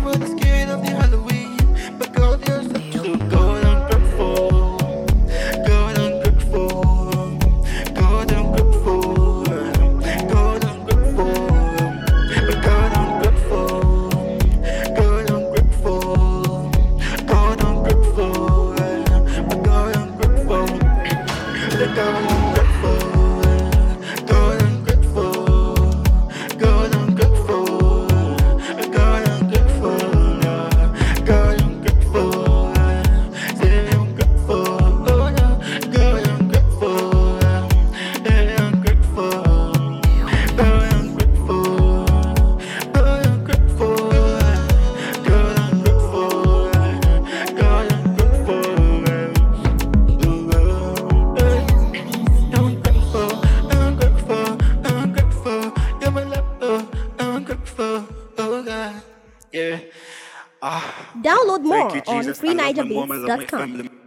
everybody scared of the Halloween, but God, you're such a God ungrateful. God ungrateful. God ungrateful. God ungrateful. But God ungrateful. God ungrateful. God ungrateful. But God ungrateful. But God ungrateful. God ungrateful. God ungrateful. God ungrateful. God ungrateful. Say ungrateful. Oh no. God ungrateful. Yeah, ungrateful. God ungrateful. God ungrateful. God ungrateful. God ungrateful. Ungrateful, ungrateful, you're my love, ungrateful, oh God, yeah. Ah, Download thank you, more on Jesus. I love my mom. I love my freenigerbeats.com. family.